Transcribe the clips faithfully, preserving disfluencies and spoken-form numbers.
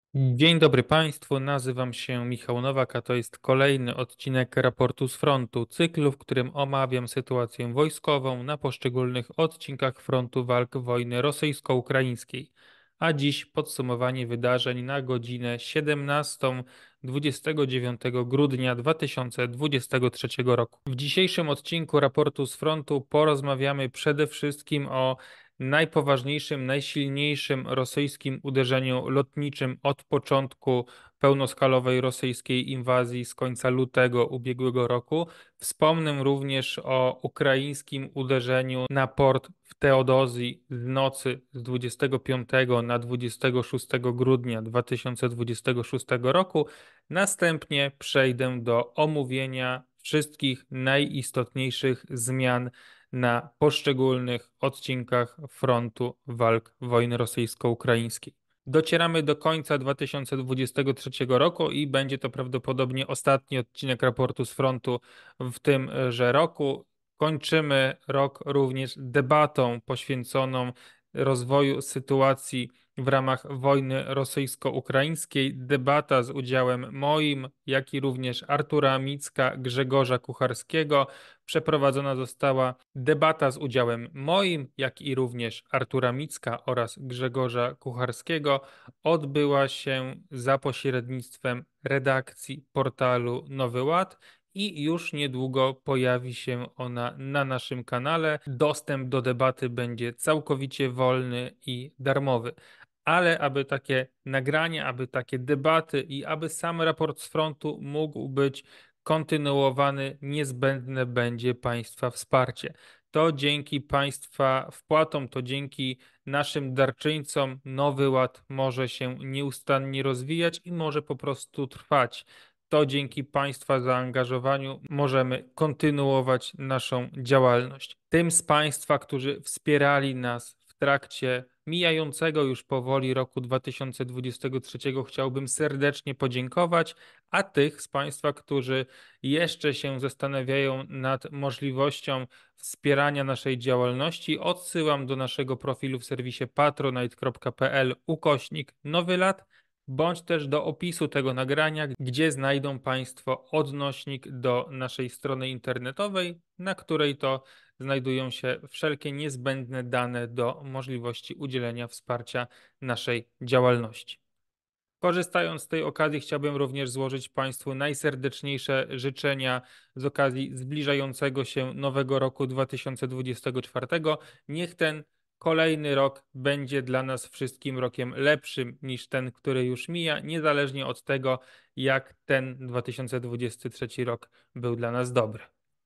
Dzień dobry Państwu, nazywam się Michał Nowak, a to jest kolejny odcinek raportu z frontu, cyklu, w którym omawiam sytuację wojskową na poszczególnych odcinkach frontu walk wojny rosyjsko-ukraińskiej. A dziś podsumowanie wydarzeń na godzinę siedemnastą dwudziestego dziewiątego grudnia dwa tysiące dwudziestego trzeciego roku. W dzisiejszym odcinku raportu z frontu porozmawiamy przede wszystkim o najpoważniejszym, najsilniejszym rosyjskim uderzeniu lotniczym od początku pełnoskalowej rosyjskiej inwazji z końca lutego ubiegłego roku. Wspomnę również o ukraińskim uderzeniu na port w Teodozji z nocy z dwudziestego piątego na dwudziestego szóstego grudnia dwa tysiące dwudziestego szóstego roku. Następnie przejdę do omówienia wszystkich najistotniejszych zmian na poszczególnych odcinkach frontu walk wojny rosyjsko-ukraińskiej. Docieramy do końca dwa tysiące dwudziestego trzeciego roku i będzie to prawdopodobnie ostatni odcinek raportu z frontu w tymże roku. Kończymy rok również debatą poświęconą rozwoju sytuacji w ramach wojny rosyjsko-ukraińskiej. Debata z udziałem moim, jak i również Artura Micka, Grzegorza Kucharskiego. Przeprowadzona została debata z udziałem moim, jak i również Artura Micka oraz Grzegorza Kucharskiego. Odbyła się za pośrednictwem redakcji portalu Nowy Ład i już niedługo pojawi się ona na naszym kanale. Dostęp do debaty będzie całkowicie wolny i darmowy. Ale aby takie nagrania, aby takie debaty i aby sam raport z frontu mógł być kontynuowany, niezbędne będzie Państwa wsparcie. To dzięki Państwa wpłatom, to dzięki naszym darczyńcom Nowy Ład może się nieustannie rozwijać i może po prostu trwać. To dzięki Państwa zaangażowaniu możemy kontynuować naszą działalność. Tym z Państwa, którzy wspierali nas w trakcie mijającego już powoli roku dwa tysiące dwudziestego trzeciego chciałbym serdecznie podziękować, a tych z Państwa, którzy jeszcze się zastanawiają nad możliwością wspierania naszej działalności, odsyłam do naszego profilu w serwisie patronite kropka pl ukośnik Nowy Lat, bądź też do opisu tego nagrania, gdzie znajdą Państwo odnośnik do naszej strony internetowej, na której to znajdują się wszelkie niezbędne dane do możliwości udzielenia wsparcia naszej działalności. Korzystając z tej okazji, chciałbym również złożyć Państwu najserdeczniejsze życzenia z okazji zbliżającego się nowego roku dwa tysiące dwudziestego czwartego. Niech ten kolejny rok będzie dla nas wszystkim rokiem lepszym niż ten, który już mija, niezależnie od tego, jak ten dwa tysiące dwudziesty trzeci rok był dla nas dobry.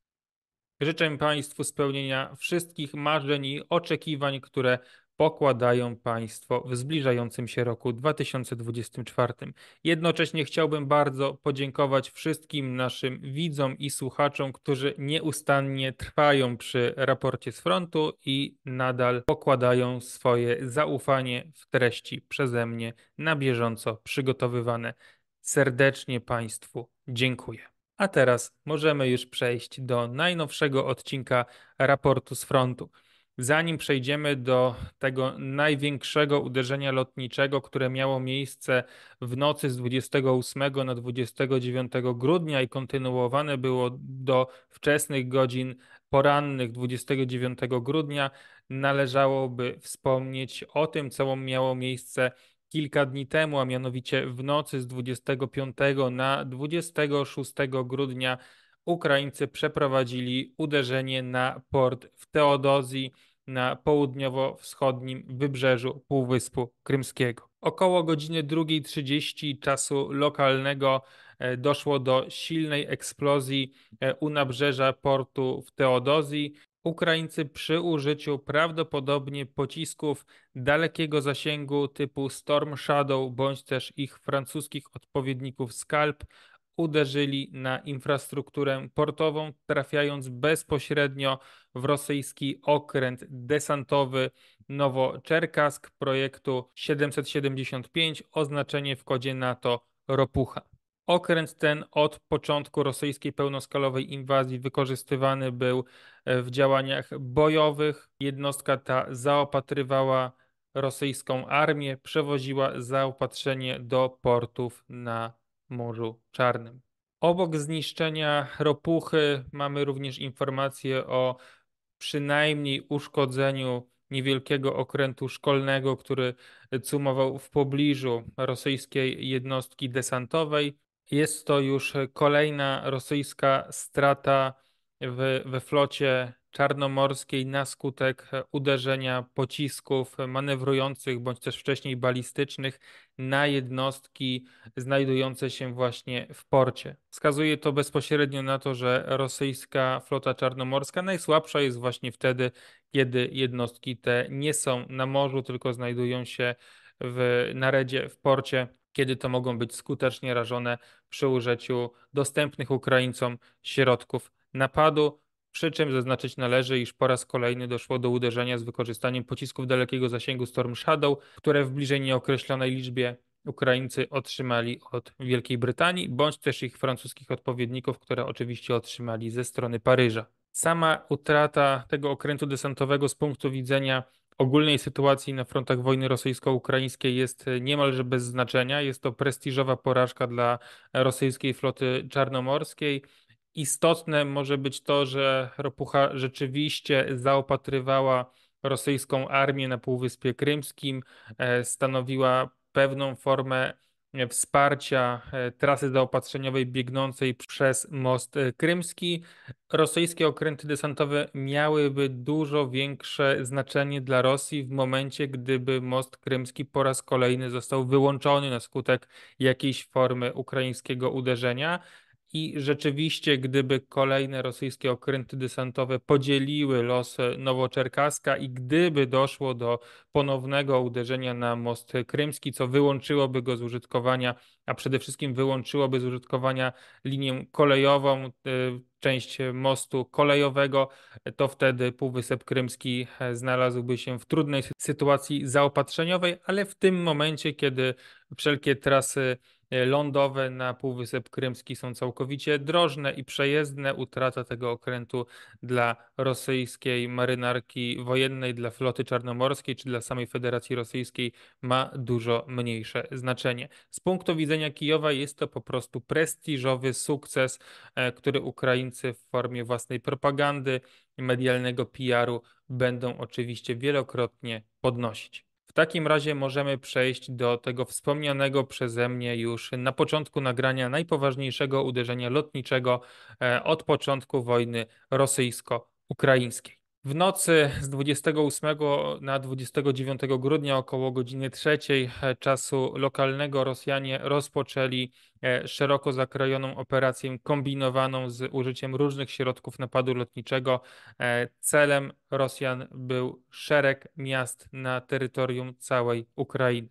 Życzę Państwu spełnienia wszystkich marzeń i oczekiwań, które pokładają Państwo w zbliżającym się roku dwa tysiące dwudziestym czwartym. Jednocześnie chciałbym bardzo podziękować wszystkim naszym widzom i słuchaczom, którzy nieustannie trwają przy raporcie z frontu i nadal pokładają swoje zaufanie w treści przeze mnie na bieżąco przygotowywane. Serdecznie Państwu dziękuję. A teraz możemy już przejść do najnowszego odcinka raportu z frontu. Zanim przejdziemy do tego największego uderzenia lotniczego, które miało miejsce w nocy z dwudziestego ósmego na dwudziestego dziewiątego grudnia i kontynuowane było do wczesnych godzin porannych dwudziestego dziewiątego grudnia, należałoby wspomnieć o tym, co miało miejsce kilka dni temu, a mianowicie w nocy z dwudziestego piątego na dwudziestego szóstego grudnia Ukraińcy przeprowadzili uderzenie na port w Teodozji na południowo-wschodnim wybrzeżu Półwyspu Krymskiego. Około godziny drugiej trzydzieści czasu lokalnego e, doszło do silnej eksplozji e, u nabrzeża portu w Teodozji. Ukraińcy przy użyciu prawdopodobnie pocisków dalekiego zasięgu typu Storm Shadow bądź też ich francuskich odpowiedników Scalp uderzyli na infrastrukturę portową, trafiając bezpośrednio w rosyjski okręt desantowy Nowoczerkask projektu siedemset siedemdziesiąt pięć, oznaczenie w kodzie NATO Ropucha. Okręt ten od początku rosyjskiej pełnoskalowej inwazji wykorzystywany był w działaniach bojowych. Jednostka ta zaopatrywała rosyjską armię przewoziła zaopatrzenie do portów na Morzu Czarnym. Obok zniszczenia ropuchy mamy również informacje o przynajmniej uszkodzeniu niewielkiego okrętu szkolnego, który cumował w pobliżu rosyjskiej jednostki desantowej. Jest to już kolejna rosyjska strata w, we flocie czarnomorskiej na skutek uderzenia pocisków manewrujących bądź też wcześniej balistycznych na jednostki znajdujące się właśnie w porcie. Wskazuje to bezpośrednio na to, że rosyjska flota czarnomorska najsłabsza jest właśnie wtedy, kiedy jednostki te nie są na morzu, tylko znajdują się w, na redzie, w porcie, kiedy to mogą być skutecznie rażone przy użyciu dostępnych Ukraińcom środków napadu. Przy czym zaznaczyć należy, iż po raz kolejny doszło do uderzenia z wykorzystaniem pocisków dalekiego zasięgu Storm Shadow, które w bliżej nieokreślonej liczbie Ukraińcy otrzymali od Wielkiej Brytanii, bądź też ich francuskich odpowiedników, które oczywiście otrzymali ze strony Paryża. Sama utrata tego okrętu desantowego z punktu widzenia ogólnej sytuacji na frontach wojny rosyjsko-ukraińskiej jest niemalże bez znaczenia. Jest to prestiżowa porażka dla rosyjskiej floty czarnomorskiej. Istotne może być to, że ropucha rzeczywiście zaopatrywała rosyjską armię na Półwyspie Krymskim, e, stanowiła pewną formę e, wsparcia e, trasy zaopatrzeniowej biegnącej przez most e, krymski. Rosyjskie okręty desantowe miałyby dużo większe znaczenie dla Rosji w momencie, gdyby most krymski po raz kolejny został wyłączony na skutek jakiejś formy ukraińskiego uderzenia. I rzeczywiście, gdyby kolejne rosyjskie okręty desantowe podzieliły los Nowoczerkaska i gdyby doszło do ponownego uderzenia na most krymski, co wyłączyłoby go z użytkowania, a przede wszystkim wyłączyłoby z użytkowania linię kolejową, y, część mostu kolejowego, to wtedy Półwysep Krymski znalazłby się w trudnej sytuacji zaopatrzeniowej, ale w tym momencie, kiedy wszelkie trasy lądowe na Półwysep Krymski są całkowicie drożne i przejezdne. Utrata tego okrętu dla rosyjskiej marynarki wojennej, dla floty czarnomorskiej czy dla samej Federacji Rosyjskiej ma dużo mniejsze znaczenie. Z punktu widzenia Kijowa jest to po prostu prestiżowy sukces, e, który Ukraińcy w formie własnej propagandy i medialnego P R u będą oczywiście wielokrotnie podnosić. W takim razie możemy przejść do tego wspomnianego przeze mnie już na początku nagrania najpoważniejszego uderzenia lotniczego e, od początku wojny rosyjsko-ukraińskiej. W nocy z dwudziestego ósmego na dwudziestego dziewiątego grudnia około godziny trzeciej e, czasu lokalnego Rosjanie rozpoczęli e, szeroko zakrojoną operację kombinowaną z użyciem różnych środków napadu lotniczego. E, Celem Rosjan był szereg miast na terytorium całej Ukrainy.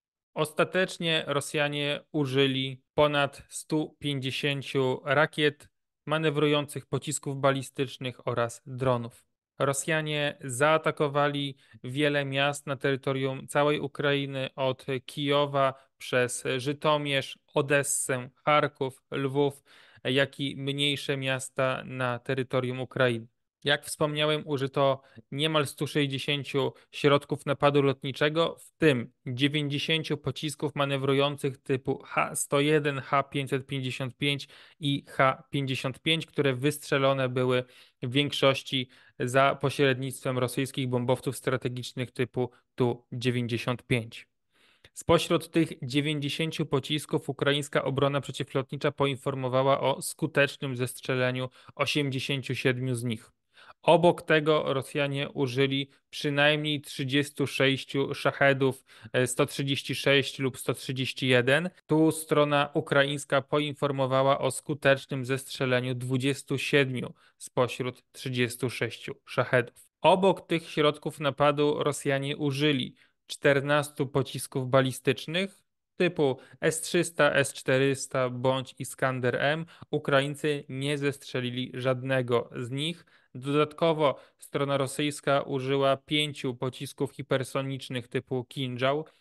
Ostatecznie Rosjanie użyli ponad stu pięćdziesięciu rakiet, manewrujących pocisków balistycznych oraz dronów. Rosjanie zaatakowali wiele miast na terytorium całej Ukrainy, od Kijowa przez Żytomierz, Odessę, Charków, Lwów, jak i mniejsze miasta na terytorium Ukrainy. Jak wspomniałem, użyto niemal stu sześćdziesięciu środków napadu lotniczego, w tym dziewięćdziesięciu pocisków manewrujących typu H sto jeden, H pięćset pięćdziesiąt pięć i H pięćdziesiąt pięć, które wystrzelone były w większości za pośrednictwem rosyjskich bombowców strategicznych typu Tu dziewięćdziesiąt pięć. Spośród tych dziewięćdziesięciu pocisków ukraińska obrona przeciwlotnicza poinformowała o skutecznym zestrzeleniu osiemdziesięciu siedmiu z nich. Obok tego Rosjanie użyli przynajmniej trzydziestu sześciu szachedów sto trzydzieści sześć lub sto trzydzieści jeden. Tu strona ukraińska poinformowała o skutecznym zestrzeleniu dwudziestu siedmiu spośród trzydziestu sześciu szachedów. Obok tych środków napadu Rosjanie użyli czternastu pocisków balistycznych typu S trzysta, S czterysta bądź Iskander M. Ukraińcy nie zestrzelili żadnego z nich. Dodatkowo strona rosyjska użyła pięciu pocisków hipersonicznych typu Kinżał.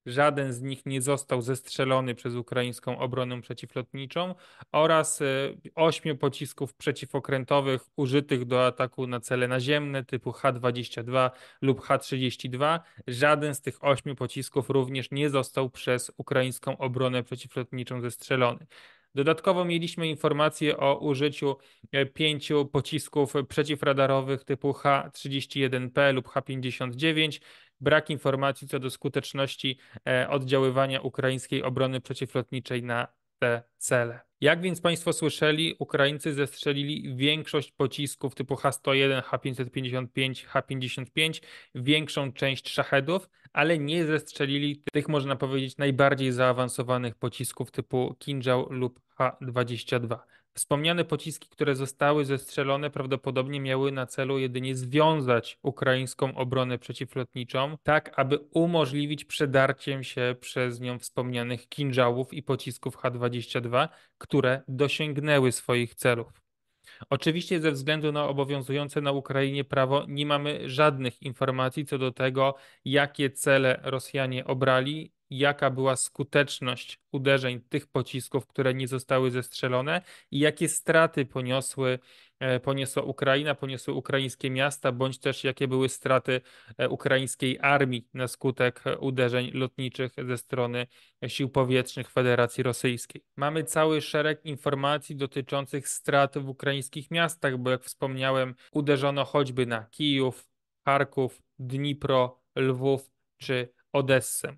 żaden z nich nie został zestrzelony przez ukraińską obronę przeciwlotniczą oraz ośmiu pocisków przeciwokrętowych użytych do ataku na cele naziemne typu H dwadzieścia dwa lub H trzydzieści dwa. Żaden z tych ośmiu pocisków również nie został przez ukraińską obronę przeciwlotniczą zestrzelony. Dodatkowo mieliśmy informację o użyciu pięciu pocisków przeciwradarowych typu H trzydzieści jeden P lub H pięćdziesiąt dziewięć. Brak informacji co do skuteczności oddziaływania ukraińskiej obrony przeciwlotniczej na te cele. Jak więc Państwo słyszeli, Ukraińcy zestrzelili większość pocisków typu H sto jeden, H pięćset pięćdziesiąt pięć, H pięćdziesiąt pięć, większą część szachedów, ale nie zestrzelili tych, można powiedzieć, najbardziej zaawansowanych pocisków typu Kinżał lub H dwadzieścia dwa. Wspomniane pociski, które zostały zestrzelone, prawdopodobnie miały na celu jedynie związać ukraińską obronę przeciwlotniczą, tak aby umożliwić przedarciem się przez nią wspomnianych kinżałów i pocisków H dwadzieścia dwa, które dosięgnęły swoich celów. Oczywiście ze względu na obowiązujące na Ukrainie prawo nie mamy żadnych informacji co do tego, jakie cele Rosjanie obrali, jaka była skuteczność uderzeń tych pocisków, które nie zostały zestrzelone i jakie straty poniosły, poniosła Ukraina, poniosły ukraińskie miasta, bądź też jakie były straty ukraińskiej armii na skutek uderzeń lotniczych ze strony Sił Powietrznych Federacji Rosyjskiej. Mamy cały szereg informacji dotyczących strat w ukraińskich miastach, bo jak wspomniałem, uderzono choćby na Kijów, Charków, Dnipro, Lwów czy Odessę.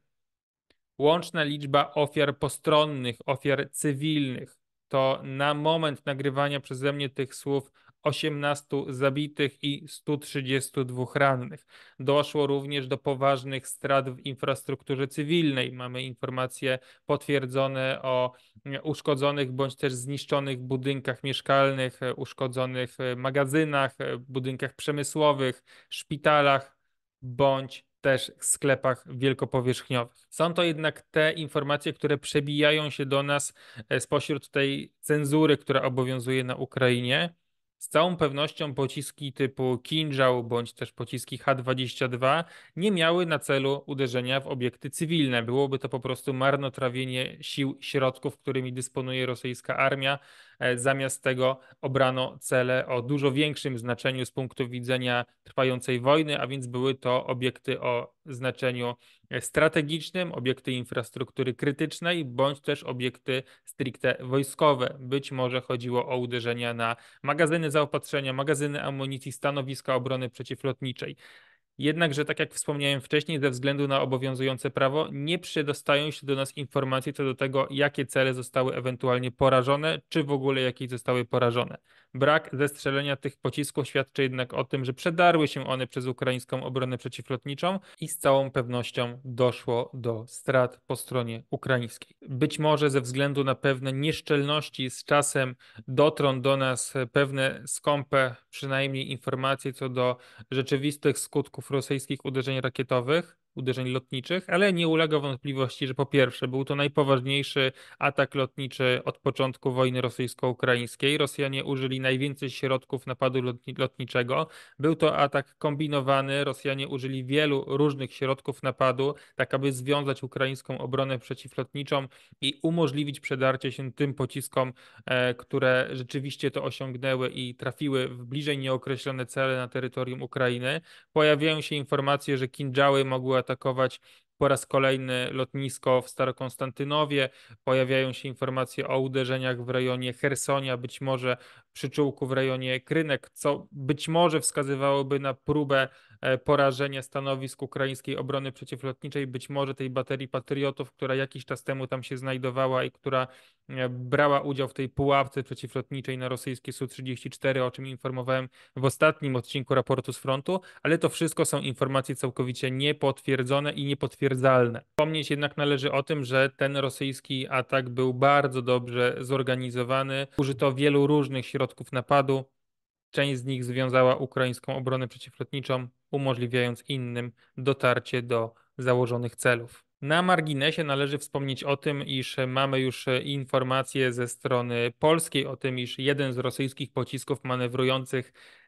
Łączna liczba ofiar postronnych, ofiar cywilnych to na moment nagrywania przeze mnie tych słów osiemnastu zabitych i stu trzydziestu dwóch rannych. Doszło również do poważnych strat w infrastrukturze cywilnej. Mamy informacje potwierdzone o uszkodzonych bądź też zniszczonych budynkach mieszkalnych, uszkodzonych magazynach, budynkach przemysłowych, szpitalach bądź też w sklepach wielkopowierzchniowych. Są to jednak te informacje, które przebijają się do nas spośród tej cenzury, która obowiązuje na Ukrainie. Z całą pewnością pociski typu Kinżał bądź też pociski H dwadzieścia dwa nie miały na celu uderzenia w obiekty cywilne. Byłoby to po prostu marnotrawienie sił i środków, którymi dysponuje rosyjska armia. Zamiast tego obrano cele o dużo większym znaczeniu z punktu widzenia trwającej wojny, a więc były to obiekty o znaczeniu strategicznym, obiekty infrastruktury krytycznej, bądź też obiekty stricte wojskowe. Być może chodziło o uderzenia na magazyny zaopatrzenia, magazyny amunicji, stanowiska obrony przeciwlotniczej. Jednakże, tak jak wspomniałem wcześniej, ze względu na obowiązujące prawo nie przedostają się do nas informacje co do tego, jakie cele zostały ewentualnie porażone, czy w ogóle jakieś zostały porażone. Brak zestrzelenia tych pocisków świadczy jednak o tym, że przedarły się one przez ukraińską obronę przeciwlotniczą i z całą pewnością doszło do strat po stronie ukraińskiej. Być może ze względu na pewne nieszczelności z czasem dotrą do nas pewne skąpe, przynajmniej informacje co do rzeczywistych skutków rosyjskich uderzeń rakietowych, uderzeń lotniczych, ale nie ulega wątpliwości, że po pierwsze był to najpoważniejszy atak lotniczy od początku wojny rosyjsko-ukraińskiej. Rosjanie użyli najwięcej środków napadu lotni lotniczego. Był to atak kombinowany. Rosjanie użyli wielu różnych środków napadu, tak aby związać ukraińską obronę przeciwlotniczą i umożliwić przedarcie się tym pociskom, e, które rzeczywiście to osiągnęły i trafiły w bliżej nieokreślone cele na terytorium Ukrainy. Pojawiają się informacje, że kinżały mogły atakować po raz kolejny lotnisko w Starokonstantynowie. Pojawiają się informacje o uderzeniach w rejonie Chersonia, być może przyczółku w rejonie Krynek, co być może wskazywałoby na próbę porażenia stanowisk ukraińskiej obrony przeciwlotniczej, być może tej baterii patriotów, która jakiś czas temu tam się znajdowała i która brała udział w tej pułapce przeciwlotniczej na rosyjskie S U trzydzieści cztery, o czym informowałem w ostatnim odcinku raportu z frontu, ale to wszystko są informacje całkowicie niepotwierdzone i niepotwierdzalne. Wspomnieć jednak należy o tym, że ten rosyjski atak był bardzo dobrze zorganizowany. Użyto wielu różnych środków napadu. Część z nich związała ukraińską obronę przeciwlotniczą, umożliwiając innym dotarcie do założonych celów. Na marginesie należy wspomnieć o tym, iż mamy już informacje ze strony polskiej o tym, iż jeden z rosyjskich pocisków manewrujących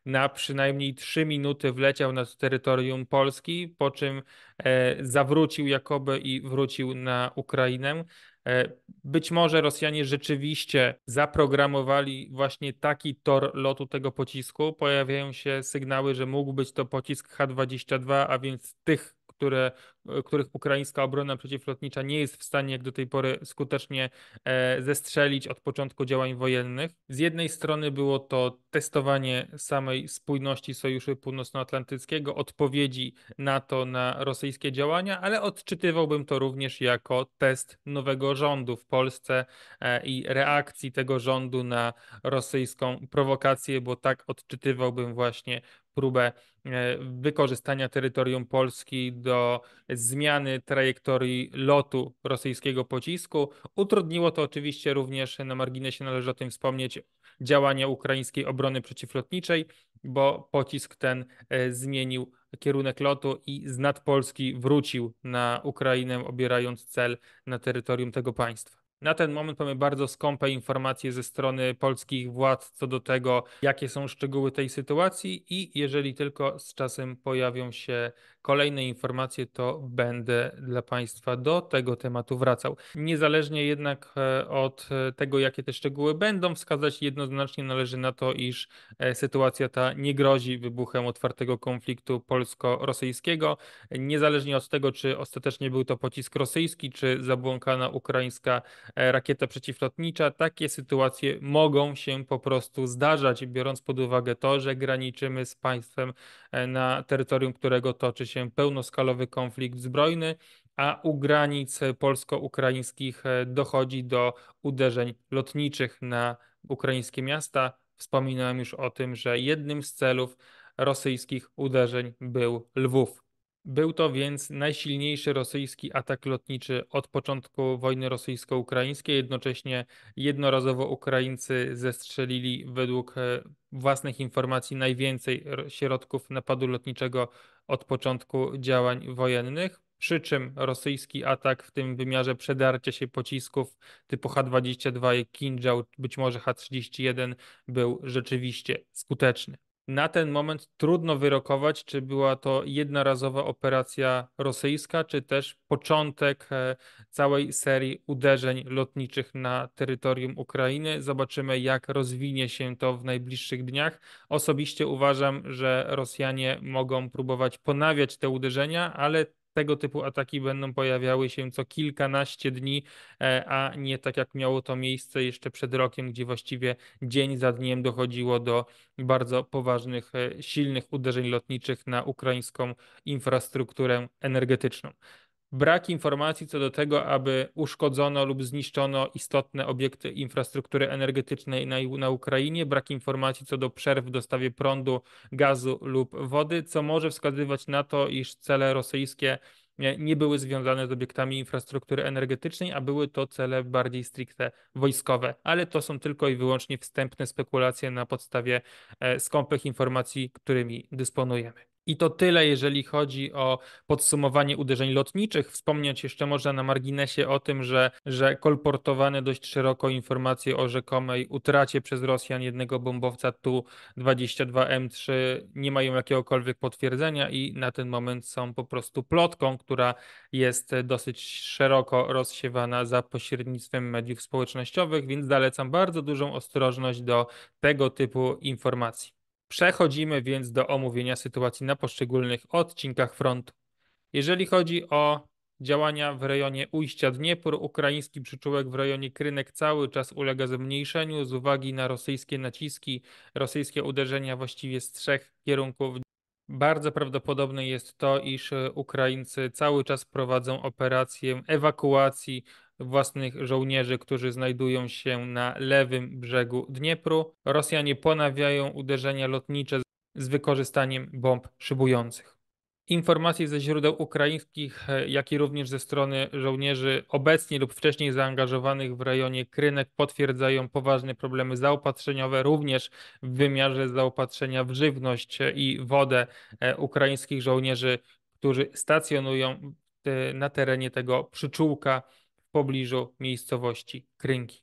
na przynajmniej trzy minuty wleciał na terytorium Polski, po czym e, zawrócił jakoby i wrócił na Ukrainę. E, Być może Rosjanie rzeczywiście zaprogramowali właśnie taki tor lotu tego pocisku. Pojawiają się sygnały, że mógł być to pocisk H dwadzieścia dwa, a więc tych, które, których ukraińska obrona przeciwlotnicza nie jest w stanie jak do tej pory skutecznie e, zestrzelić od początku działań wojennych. Z jednej strony było to testowanie samej spójności Sojuszu Północnoatlantyckiego, odpowiedzi NATO na rosyjskie działania, ale odczytywałbym to również jako test nowego rządu w Polsce e, i reakcji tego rządu na rosyjską prowokację, bo tak odczytywałbym właśnie próbę e, wykorzystania terytorium Polski do zmiany trajektorii lotu rosyjskiego pocisku. Utrudniło to oczywiście również, na marginesie należy o tym wspomnieć, działania ukraińskiej obrony przeciwlotniczej, bo pocisk ten e, zmienił kierunek lotu i z nad Polski wrócił na Ukrainę, obierając cel na terytorium tego państwa. Na ten moment mamy bardzo skąpe informacje ze strony polskich władz co do tego, jakie są szczegóły tej sytuacji i jeżeli tylko z czasem pojawią się kolejne informacje, to będę dla Państwa do tego tematu wracał. Niezależnie jednak e, od e, tego, jakie te szczegóły będą, wskazać jednoznacznie należy na to, iż e, sytuacja ta nie grozi wybuchem otwartego konfliktu polsko-rosyjskiego. Niezależnie od tego, czy ostatecznie był to pocisk rosyjski, czy zabłąkana ukraińska e, rakieta przeciwlotnicza, takie sytuacje mogą się po prostu zdarzać, biorąc pod uwagę to, że graniczymy z państwem, e, na terytorium którego toczy się pełnoskalowy konflikt zbrojny, a u granic polsko-ukraińskich e, dochodzi do uderzeń lotniczych na ukraińskie miasta. Wspominałem już o tym, że jednym z celów rosyjskich uderzeń był Lwów. Był to więc najsilniejszy rosyjski atak lotniczy od początku wojny rosyjsko-ukraińskiej. Jednocześnie jednorazowo Ukraińcy zestrzelili według e, własnych informacji najwięcej ro- środków napadu lotniczego od początku działań wojennych. Przy czym rosyjski atak w tym wymiarze przedarcia się pocisków typu H dwadzieścia dwa i Kinżał, być może H trzydzieści jeden, był rzeczywiście skuteczny. Na ten moment trudno wyrokować, czy była to jednorazowa operacja rosyjska, czy też początek e, całej serii uderzeń lotniczych na terytorium Ukrainy. Zobaczymy, jak rozwinie się to w najbliższych dniach. Osobiście uważam, że Rosjanie mogą próbować ponawiać te uderzenia, ale tego typu ataki będą pojawiały się co kilkanaście dni, e, a nie tak jak miało to miejsce jeszcze przed rokiem, gdzie właściwie dzień za dniem dochodziło do bardzo poważnych, e, silnych uderzeń lotniczych na ukraińską infrastrukturę energetyczną. Brak informacji co do tego, aby uszkodzono lub zniszczono istotne obiekty infrastruktury energetycznej na, na Ukrainie, brak informacji co do przerw w dostawie prądu, gazu lub wody, co może wskazywać na to, iż cele rosyjskie nie nie były związane z obiektami infrastruktury energetycznej, a były to cele bardziej stricte wojskowe. Ale to są tylko i wyłącznie wstępne spekulacje na podstawie e, skąpych informacji, którymi dysponujemy. I to tyle, jeżeli chodzi o podsumowanie uderzeń lotniczych. Wspomnieć jeszcze można na marginesie o tym, że, że kolportowane dość szeroko informacje o rzekomej utracie przez Rosjan jednego bombowca Tu dwadzieścia dwa M trzy nie mają jakiegokolwiek potwierdzenia i na ten moment są po prostu plotką, która jest dosyć szeroko rozsiewana za pośrednictwem mediów społecznościowych, więc zalecam bardzo dużą ostrożność do tego typu informacji. Przechodzimy więc do omówienia sytuacji na poszczególnych odcinkach frontu. Jeżeli chodzi o działania w rejonie ujścia Dniepru, ukraiński przyczółek w rejonie Krynek cały czas ulega zmniejszeniu z uwagi na rosyjskie naciski, rosyjskie uderzenia właściwie z trzech kierunków. Bardzo prawdopodobne jest to, iż Ukraińcy cały czas prowadzą operację ewakuacji własnych żołnierzy, którzy znajdują się na lewym brzegu Dniepru. Rosjanie ponawiają uderzenia lotnicze z wykorzystaniem bomb szybujących. Informacje ze źródeł ukraińskich, e, jak i również ze strony żołnierzy obecnie lub wcześniej zaangażowanych w rejonie Krynek potwierdzają poważne problemy zaopatrzeniowe, również w wymiarze zaopatrzenia w żywność e, i wodę e, ukraińskich żołnierzy, którzy stacjonują e, na terenie tego przyczółka w pobliżu miejscowości Krynki.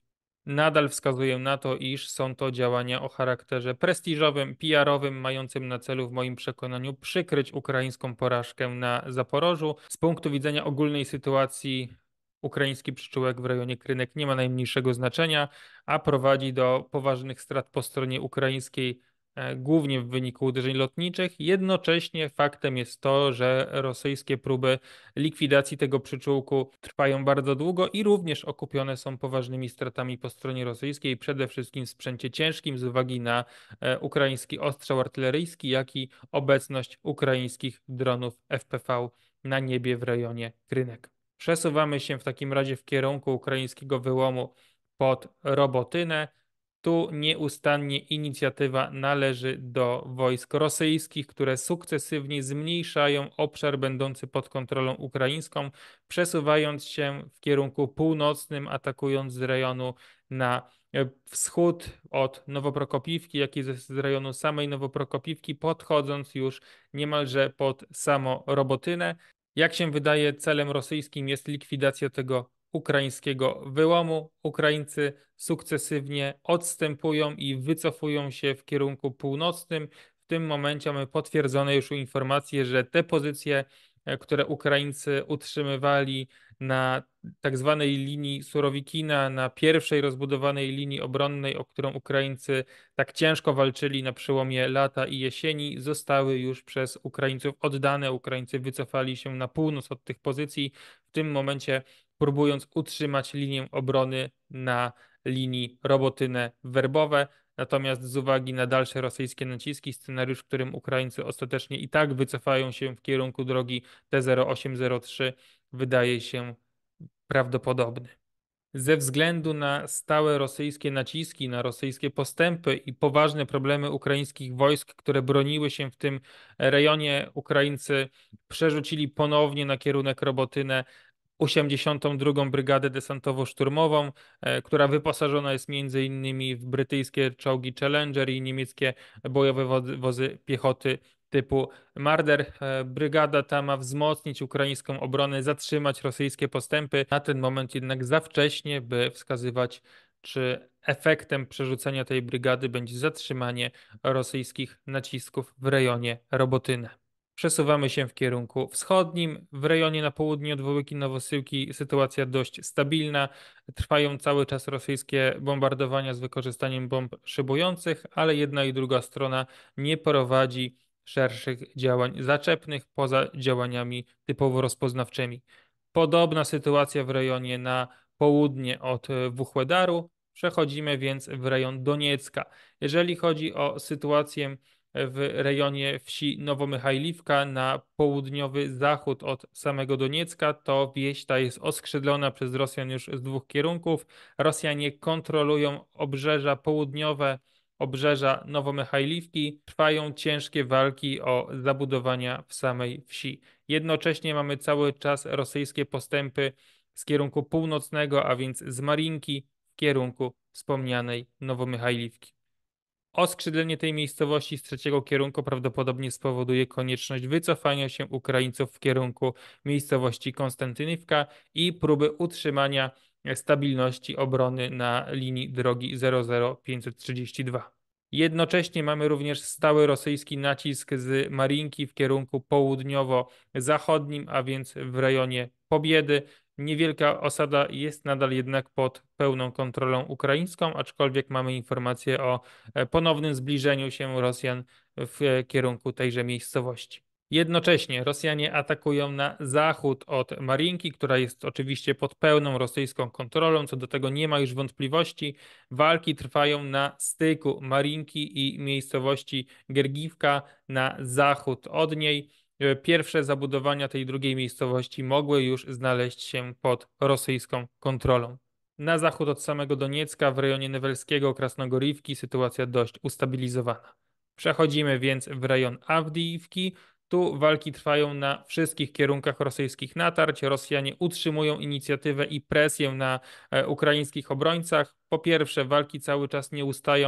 nadal wskazuję na to, iż są to działania o charakterze prestiżowym, P R-owym, mającym na celu w moim przekonaniu przykryć ukraińską porażkę na Zaporożu. Z punktu widzenia ogólnej sytuacji ukraiński przyczółek w rejonie Krynek nie ma najmniejszego znaczenia, a prowadzi do poważnych strat po stronie ukraińskiej, e, głównie w wyniku uderzeń lotniczych. Jednocześnie faktem jest to, że rosyjskie próby likwidacji tego przyczółku trwają bardzo długo i również okupione są poważnymi stratami po stronie rosyjskiej, przede wszystkim w sprzęcie ciężkim z uwagi na e, ukraiński ostrzał artyleryjski, jak i obecność ukraińskich dronów F P V na niebie w rejonie Krynek. Przesuwamy się w takim razie w kierunku ukraińskiego wyłomu pod Robotynę. Tu nieustannie inicjatywa należy do wojsk rosyjskich, które sukcesywnie zmniejszają obszar będący pod kontrolą ukraińską, przesuwając się w kierunku północnym, atakując z rejonu na wschód od Nowoprokopiwki, jak i z rejonu samej Nowoprokopiwki, podchodząc już niemalże pod samo Robotynę. Jak się wydaje, celem rosyjskim jest likwidacja tego ukraińskiego wyłomu. Ukraińcy sukcesywnie odstępują i wycofują się w kierunku północnym. W tym momencie mamy potwierdzone już informacje, że te pozycje, e, które Ukraińcy utrzymywali na tak zwanej linii Surowikina, na pierwszej rozbudowanej linii obronnej, o którą Ukraińcy tak ciężko walczyli na przełomie lata i jesieni, zostały już przez Ukraińców oddane. Ukraińcy wycofali się na północ od tych pozycji, w tym momencie próbując utrzymać linię obrony na linii Robotynę-Werbowe. Natomiast z uwagi na dalsze rosyjskie naciski, scenariusz, w którym Ukraińcy ostatecznie i tak wycofają się w kierunku drogi T zero osiem zero trzy, wydaje się prawdopodobny. Ze względu na stałe rosyjskie naciski, na rosyjskie postępy i poważne problemy ukraińskich wojsk, które broniły się w tym rejonie, Ukraińcy przerzucili ponownie na kierunek Robotynę osiemdziesiątą drugą Brygadę Desantowo-Szturmową, e, która wyposażona jest między innymi w brytyjskie czołgi Challenger i niemieckie bojowe wozy, wozy piechoty typu Marder. E, Brygada ta ma wzmocnić ukraińską obronę, zatrzymać rosyjskie postępy. Na ten moment jednak za wcześnie, by wskazywać, czy efektem przerzucenia tej brygady będzie zatrzymanie rosyjskich nacisków w rejonie Robotyny. Przesuwamy się w kierunku wschodnim. W rejonie na południe od Wołyki Nowosyłki sytuacja dość stabilna. Trwają cały czas rosyjskie bombardowania z wykorzystaniem bomb szybujących, ale jedna i druga strona nie prowadzi szerszych działań zaczepnych poza działaniami typowo rozpoznawczymi. Podobna sytuacja w rejonie na południe od Wuchłedaru. Przechodzimy więc w rejon Doniecka. Jeżeli chodzi o sytuację w rejonie wsi Nowomichajliwka na południowy zachód od samego Doniecka, to wieś ta jest oskrzydlona przez Rosjan już z dwóch kierunków. Rosjanie kontrolują obrzeża południowe, obrzeża Nowomichajliwki. Trwają ciężkie walki o zabudowania w samej wsi. Jednocześnie mamy cały czas rosyjskie postępy z kierunku północnego, a więc z Marinki w kierunku wspomnianej Nowomichajliwki. Oskrzydlenie tej miejscowości z trzeciego kierunku prawdopodobnie spowoduje konieczność wycofania się Ukraińców w kierunku miejscowości Konstantynówka i próby utrzymania stabilności obrony na linii drogi zero zero pięćset trzydzieści dwa. Jednocześnie mamy również stały rosyjski nacisk z Marinki w kierunku południowo-zachodnim, a więc w rejonie Pobiedy. Niewielka osada jest nadal jednak pod pełną kontrolą ukraińską, aczkolwiek mamy informacje o ponownym zbliżeniu się Rosjan w kierunku tejże miejscowości. Jednocześnie Rosjanie atakują na zachód od Marinki, która jest oczywiście pod pełną rosyjską kontrolą, co do tego nie ma już wątpliwości. Walki trwają na styku Marinki i miejscowości Gergiwka na zachód od niej. Pierwsze zabudowania tej drugiej miejscowości mogły już znaleźć się pod rosyjską kontrolą. Na zachód od samego Doniecka, w rejonie Newelskiego, Krasnogorivki, sytuacja dość ustabilizowana. Przechodzimy więc w rejon Awdijiwki. Tu walki trwają na wszystkich kierunkach rosyjskich natarć. Rosjanie utrzymują inicjatywę i presję na e, ukraińskich obrońcach. Po pierwsze, walki cały czas nie ustają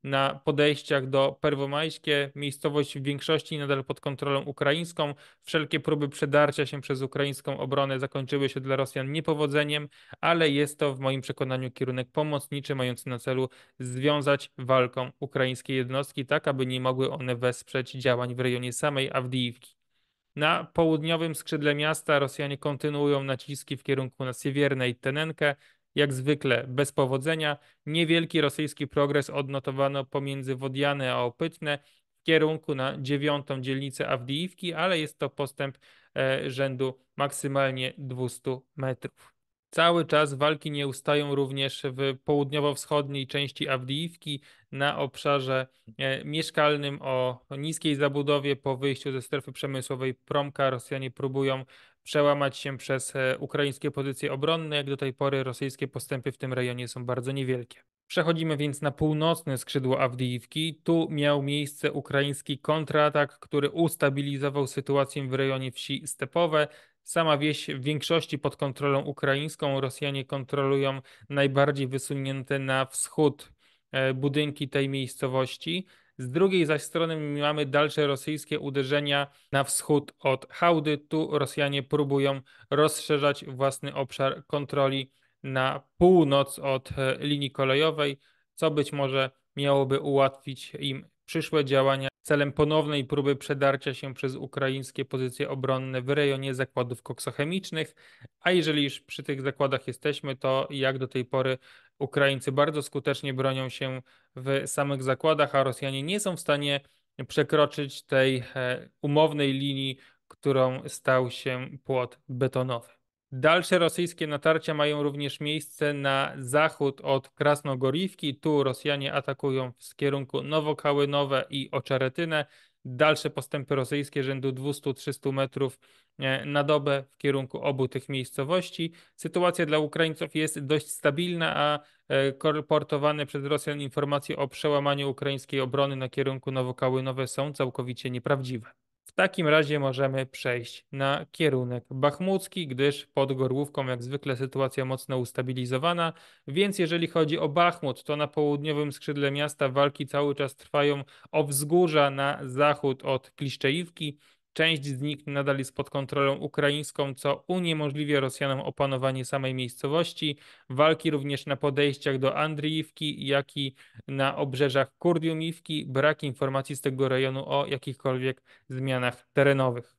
na podejściach do Perwomajskie. Miejscowość w większości nadal pod kontrolą ukraińską. Wszelkie próby przedarcia się przez ukraińską obronę zakończyły się dla Rosjan niepowodzeniem, ale jest to w moim przekonaniu kierunek pomocniczy mający na celu związać walką ukraińskie jednostki tak, aby nie mogły one wesprzeć działań w rejonie samej Awdijiwki. Na południowym skrzydle miasta Rosjanie kontynuują naciski w kierunku na Siewiernej i Tenenkę. Jak zwykle bez powodzenia. Niewielki rosyjski progres odnotowano pomiędzy Wodiane a Opytne w kierunku na dziewiątą dzielnicę Awdijiwki, ale jest to postęp e, rzędu maksymalnie dwieście metrów. Cały czas walki nie ustają również w południowo-wschodniej części Awdijiwki na obszarze e, mieszkalnym o niskiej zabudowie. Po wyjściu ze strefy przemysłowej Promka Rosjanie próbują przełamać się przez e, ukraińskie pozycje obronne. Jak do tej pory rosyjskie postępy w tym rejonie są bardzo niewielkie. Przechodzimy więc na północne skrzydło Awdijiwki. Tu miał miejsce ukraiński kontratak, który ustabilizował sytuację w rejonie wsi Stepowe. Sama wieś w większości pod kontrolą ukraińską. Rosjanie kontrolują najbardziej wysunięte na wschód e, budynki tej miejscowości. Z drugiej zaś strony mamy dalsze rosyjskie uderzenia na wschód od Hałdy. Tu Rosjanie próbują rozszerzać własny obszar kontroli na północ od e, linii kolejowej, co być może miałoby ułatwić im przyszłe działania celem ponownej próby przedarcia się przez ukraińskie pozycje obronne w rejonie zakładów koksochemicznych. A jeżeli już przy tych zakładach jesteśmy, to jak do tej pory Ukraińcy bardzo skutecznie bronią się w samych zakładach, a Rosjanie nie są w stanie przekroczyć tej e, umownej linii, którą stał się płot betonowy. Dalsze rosyjskie natarcia mają również miejsce na zachód od Krasnogorivki. Tu Rosjanie atakują z kierunku Nowokałynowe i Oczaretynę. Dalsze postępy rosyjskie rzędu dwieście do trzystu metrów e, na dobę w kierunku obu tych miejscowości. Sytuacja dla Ukraińców jest dość stabilna, a e, kolportowane przez Rosjan informacje o przełamaniu ukraińskiej obrony na kierunku Nowokałynowe są całkowicie nieprawdziwe. W takim razie możemy przejść na kierunek bachmucki, gdyż pod Gorłówką jak zwykle sytuacja mocno ustabilizowana, więc jeżeli chodzi o Bachmut, to na południowym skrzydle miasta walki cały czas trwają o wzgórza na zachód od Kliszczejówki. Część z nich nadal jest pod kontrolą ukraińską, co uniemożliwia Rosjanom opanowanie samej miejscowości. Walki również na podejściach do Andriiwki, jak i na obrzeżach Kurdiumiwki. Brak informacji z tego rejonu o jakichkolwiek zmianach terenowych.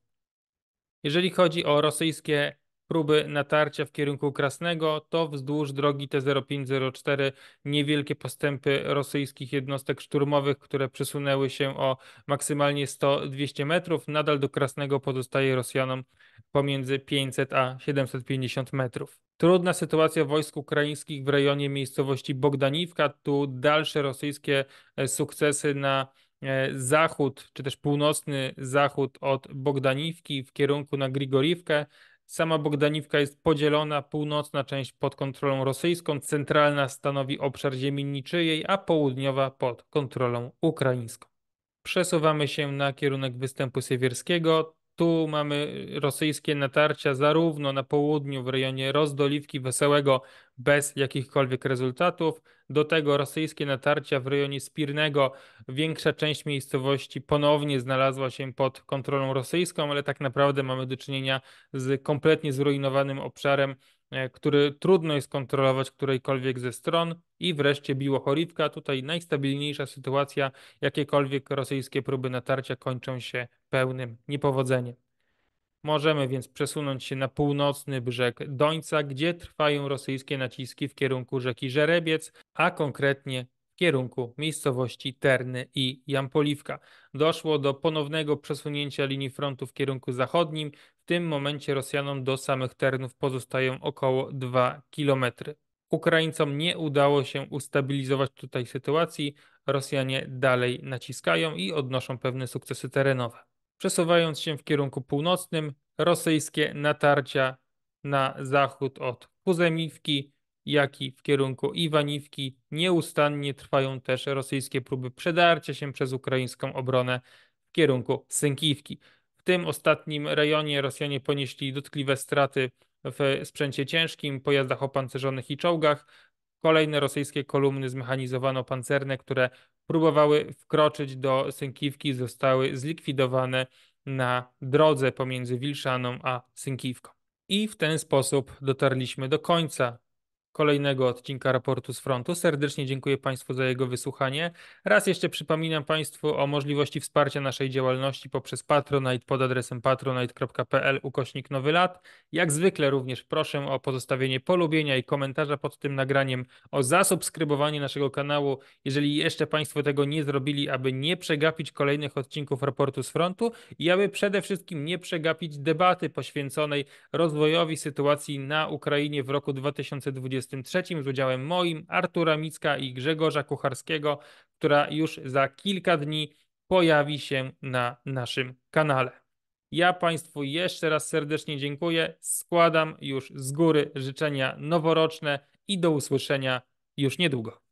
Jeżeli chodzi o rosyjskie próby natarcia w kierunku Krasnego, to wzdłuż drogi T zero pięć zero cztery niewielkie postępy rosyjskich jednostek szturmowych, które przesunęły się o maksymalnie sto do dwustu metrów. Nadal do Krasnego pozostaje Rosjanom pomiędzy pięćset a siedemset pięćdziesiąt metrów. Trudna sytuacja wojsk ukraińskich w rejonie miejscowości Bogdaniwka. Tu dalsze rosyjskie sukcesy na zachód, czy też północny zachód od Bogdaniwki w kierunku na Grigoriwkę. Sama Bogdaniwka jest podzielona, północna część pod kontrolą rosyjską, centralna stanowi obszar ziemi niczyjej, a południowa pod kontrolą ukraińską. Przesuwamy się na kierunek występu siewierskiego. Tu mamy rosyjskie natarcia zarówno na południu w rejonie Rozdoliwki Wesołego bez jakichkolwiek rezultatów. Do tego rosyjskie natarcia w rejonie Spirnego. Większa część miejscowości ponownie znalazła się pod kontrolą rosyjską, ale tak naprawdę mamy do czynienia z kompletnie zrujnowanym obszarem, który trudno jest kontrolować którejkolwiek ze stron. I wreszcie Biłochorivka. Tutaj najstabilniejsza sytuacja. Jakiekolwiek rosyjskie próby natarcia kończą się pełnym niepowodzeniem. Możemy więc przesunąć się na północny brzeg Dońca, gdzie trwają rosyjskie naciski w kierunku rzeki Żerebiec, a konkretnie w kierunku miejscowości Terny i Jampoliwka. Doszło do ponownego przesunięcia linii frontu w kierunku zachodnim. W tym momencie Rosjanom do samych Ternów pozostają około dwa kilometry. Ukraińcom nie udało się ustabilizować tutaj sytuacji. Rosjanie dalej naciskają i odnoszą pewne sukcesy terenowe. Przesuwając się w kierunku północnym, rosyjskie natarcia na zachód od Kuzemiwki, jak i w kierunku Iwaniwki. Nieustannie trwają też rosyjskie próby przedarcia się przez ukraińską obronę w kierunku Sękiwki. W tym ostatnim rejonie Rosjanie ponieśli dotkliwe straty w sprzęcie ciężkim, pojazdach opancerzonych i czołgach. Kolejne rosyjskie kolumny zmechanizowano-pancerne, które próbowały wkroczyć do Sękiwki, zostały zlikwidowane na drodze pomiędzy Wilszaną a Sękiwką. I w ten sposób dotarliśmy do końca kolejnego odcinka raportu z frontu. Serdecznie dziękuję Państwu za jego wysłuchanie. Raz jeszcze przypominam Państwu o możliwości wsparcia naszej działalności poprzez Patronite pod adresem patronite.pl ukośnik nowy lat. Jak zwykle również proszę o pozostawienie polubienia i komentarza pod tym nagraniem, o zasubskrybowanie naszego kanału, jeżeli jeszcze Państwo tego nie zrobili, aby nie przegapić kolejnych odcinków raportu z frontu i aby przede wszystkim nie przegapić debaty poświęconej rozwojowi sytuacji na Ukrainie w roku dwa tysiące dwudziestym trzecim z udziałem moim, Artura Micka i Grzegorza Kucharskiego, która już za kilka dni pojawi się na naszym kanale. Ja Państwu jeszcze raz serdecznie dziękuję. Składam już z góry życzenia noworoczne i do usłyszenia już niedługo.